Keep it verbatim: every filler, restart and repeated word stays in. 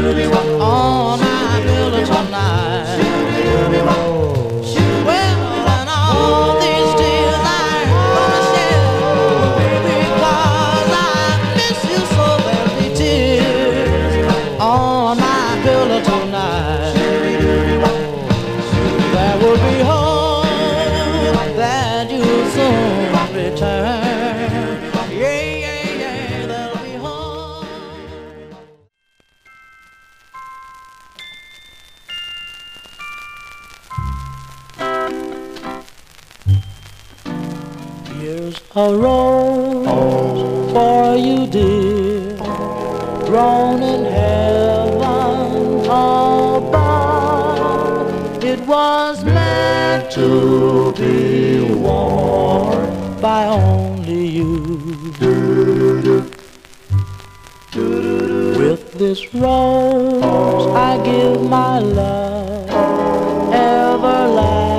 on my pillow tonight. Well, and all these tears I'm gonna shed because I miss you so very. Tears on my pillow tonight. There will be hope that you'll soon return. Yeah, yeah, yeah, there'll be hope. Here's a rose for you, dear, grown in heaven above. It was meant to be worn by only you. With this rose I give my love everlasting.